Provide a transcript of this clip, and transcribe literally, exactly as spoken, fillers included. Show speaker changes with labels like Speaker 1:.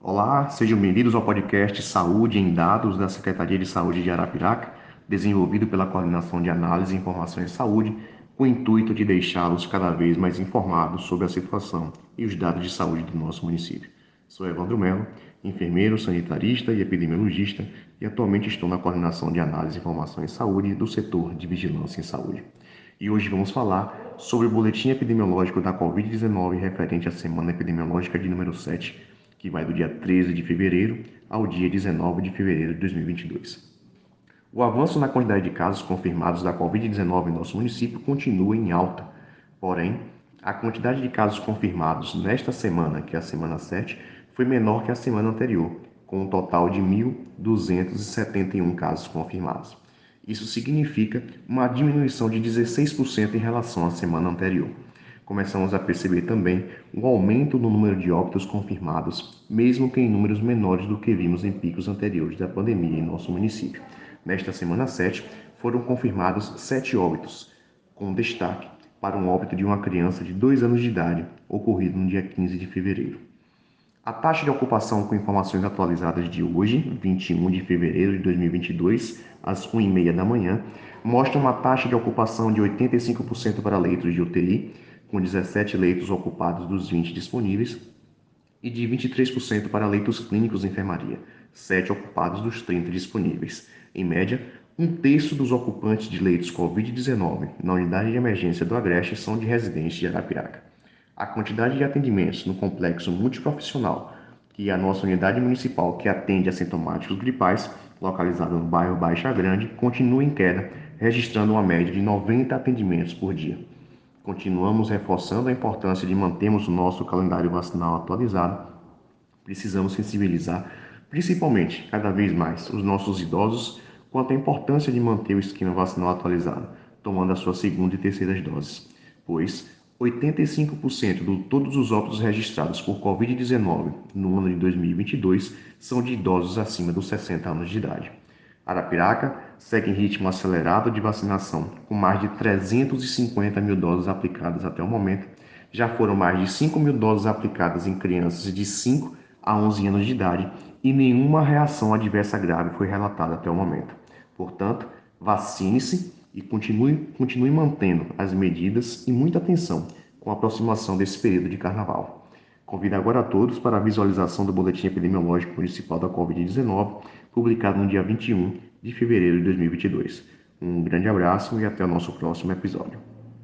Speaker 1: Olá, sejam bem-vindos ao podcast Saúde em Dados da Secretaria de Saúde de Arapiraca, desenvolvido pela Coordenação de Análise e Informação em Saúde, com o intuito de deixá-los cada vez mais informados sobre a situação e os dados de saúde do nosso município. Sou Evandro Melo, enfermeiro, sanitarista e epidemiologista, e atualmente estou na Coordenação de Análise e Informação em Saúde do setor de Vigilância em Saúde. E hoje vamos falar sobre o boletim epidemiológico da covid dezenove referente à semana epidemiológica de número sete, que vai do dia treze de fevereiro ao dia dezenove de fevereiro de dois mil e vinte e dois. O avanço na quantidade de casos confirmados da covid dezenove em nosso município continua em alta. Porém, a quantidade de casos confirmados nesta semana, que é a semana sete, foi menor que a semana anterior, com um total de mil duzentos e setenta e um casos confirmados. Isso significa uma diminuição de dezesseis por cento em relação à semana anterior. Começamos a perceber também o aumento no número de óbitos confirmados, mesmo que em números menores do que vimos em picos anteriores da pandemia em nosso município. Nesta semana sete, foram confirmados sete óbitos, com destaque para um óbito de uma criança de dois anos de idade, ocorrido no dia quinze de fevereiro. A taxa de ocupação com informações atualizadas de hoje, vinte e um de fevereiro de dois mil e vinte e dois, às uma e meia da manhã, mostra uma taxa de ocupação de oitenta e cinco por cento para leitos de U T I, com dezessete leitos ocupados dos vinte disponíveis, e de vinte e três por cento para leitos clínicos de enfermaria, sete ocupados dos trinta disponíveis. Em média, um terço dos ocupantes de leitos covid dezenove na unidade de emergência do Agreste são de residentes de Arapiraca. A quantidade de atendimentos no complexo multiprofissional, que é a nossa unidade municipal que atende assintomáticos gripais, localizada no bairro Baixa Grande, continua em queda, registrando uma média de noventa atendimentos por dia. Continuamos reforçando a importância de mantermos o nosso calendário vacinal atualizado. Precisamos sensibilizar, principalmente, cada vez mais, os nossos idosos quanto à importância de manter o esquema vacinal atualizado, tomando a sua segunda e terceira doses, pois oitenta e cinco por cento de todos os óbitos registrados por covid dezenove no ano de dois mil e vinte e dois são de idosos acima dos sessenta anos de idade. Arapiraca segue em ritmo acelerado de vacinação, com mais de trezentos e cinquenta mil doses aplicadas até o momento. Já foram mais de cinco mil doses aplicadas em crianças de cinco a onze anos de idade e nenhuma reação adversa grave foi relatada até o momento. Portanto, vacine-se e continue, continue mantendo as medidas e muita atenção com a aproximação desse período de carnaval. Convido agora a todos para a visualização do Boletim Epidemiológico Municipal da covid dezenove, publicado no dia vinte e um de fevereiro de dois mil e vinte e dois. Um grande abraço e até o nosso próximo episódio.